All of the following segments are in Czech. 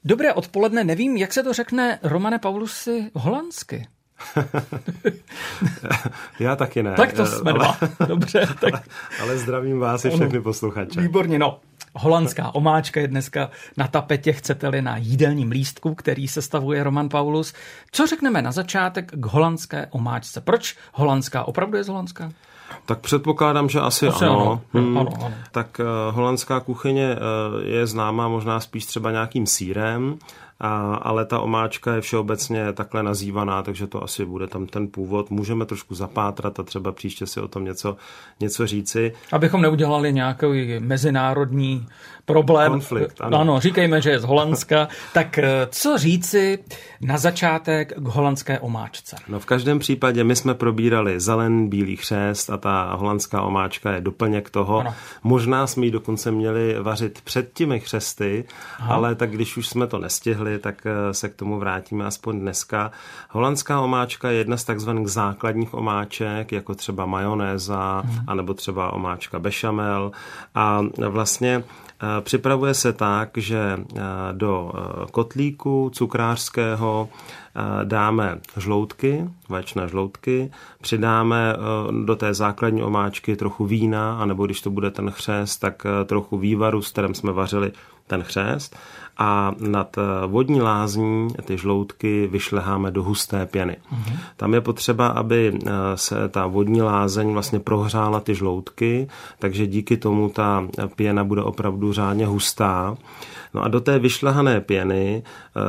Dobré odpoledne, nevím, jak se to řekne, Romane Paulusi, holandsky. Já taky ne. Tak to jsme dva. Dobře. Tak. Ale zdravím vás i všechny posluchače. Výborně, no. Holandská omáčka je dneska na tapetě, chcete-li na jídelním lístku, který sestavuje Roman Paulus. Co řekneme na začátek k holandské omáčce? Proč holandská? Opravdu je z Holandska? Tak předpokládám, že asi ano. Ano. Tak holandská kuchyně je známá možná spíš třeba nějakým sýrem, ale ta omáčka je všeobecně takhle nazývaná, takže to asi bude tam ten původ. Můžeme trošku zapátrat a třeba příště si o tom něco říci. Abychom neudělali nějaký mezinárodní problém. Konflikt, ano. Ano, říkejme, že je z Holandska. Tak co říci na začátek k holandské omáčce? No v každém případě my jsme probírali zelený bílý chřest a ta holandská omáčka je doplněk toho. Ano. Možná jsme ji dokonce měli vařit před těmi chřesty, ale tak když už jsme to nestihli, tak se k tomu vrátíme aspoň dneska. Holandská omáčka je jedna z takzvaných základních omáček, jako třeba majonéza, anebo třeba omáčka bešamel. A vlastně připravuje se tak, že do kotlíku cukrářského dáme žloutky, vaječné žloutky, přidáme do té základní omáčky trochu vína, anebo když to bude ten chřest, tak trochu vývaru, s kterým jsme vařili ten chřest, a nad vodní lázní ty žloutky vyšleháme do husté pěny. Tam je potřeba, aby se ta vodní lázeň vlastně prohřála ty žloutky, takže díky tomu ta pěna bude opravdu řádně hustá. No a do té vyšlehané pěny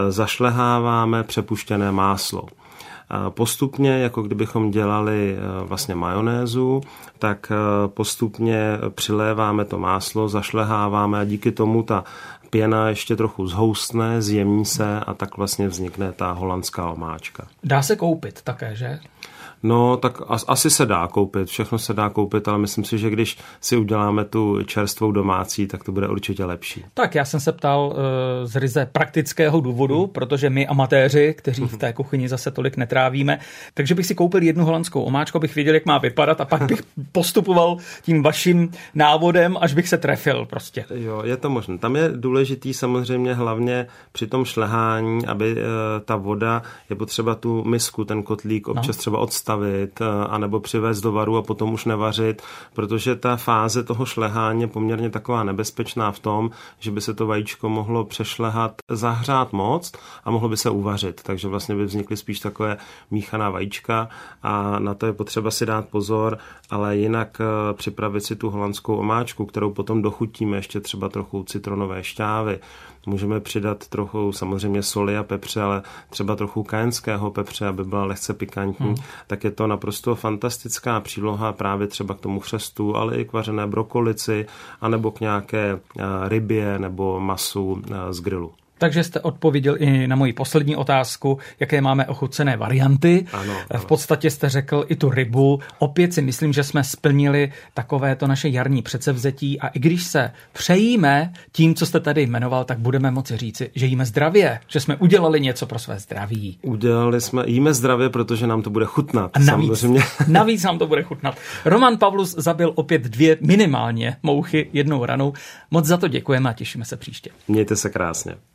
zašleháváme přepuštěné máslo. Postupně, jako kdybychom dělali vlastně majonézu, tak postupně přiléváme to máslo, zašleháváme a díky tomu ta pěna ještě trochu zhoustne, zjemní se a tak vlastně vznikne ta holandská omáčka. Dá se koupit také, že? No, tak asi se dá koupit, všechno se dá koupit, ale myslím si, že když si uděláme tu čerstvou domácí, tak to bude určitě lepší. Tak já jsem se ptal z ryze praktického důvodu, protože my amatéři, kteří v té kuchyni zase tolik netrávíme, takže bych si koupil jednu holandskou omáčku, abych věděl, jak má vypadat a pak bych postupoval tím vaším návodem, až bych se trefil prostě. Jo, je to možné. Tam je důležitý samozřejmě hlavně při tom šlehání, aby ta voda, je potřeba tu misku, ten kotlík občas třeba odstavit, anebo přivést do varu a potom už nevařit, protože ta fáze toho šlehání je poměrně taková nebezpečná v tom, že by se to vajíčko mohlo přešlehat, zahřát moc a mohlo by se uvařit. Takže vlastně by vznikly spíš takové míchaná vajíčka a na to je potřeba si dát pozor, ale jinak připravit si tu holandskou omáčku, kterou potom dochutíme ještě třeba trochu citronové šťávy. Můžeme přidat trochu samozřejmě soli a pepře, ale třeba trochu kajenského pepře, aby byla lehce pikantní. Tak je to naprosto fantastická příloha právě třeba k tomu chřestu, ale i k vařené brokolici, anebo k nějaké rybě nebo masu z grilu. Takže jste odpověděl i na moji poslední otázku, jaké máme ochucené varianty. Ano. V podstatě jste řekl i tu rybu. Opět si myslím, že jsme splnili takovéto naše jarní předsevzetí a i když se přejíme tím, co jste tady jmenoval, tak budeme moci říci, že jíme zdravě, že jsme udělali něco pro své zdraví. Jíme zdravě, protože nám to bude chutnat. A navíc nám to bude chutnat. Roman Paulus zabil opět 2 minimálně mouchy jednou ranou. Moc za to děkujeme a těšíme se příště. Mějte se krásně.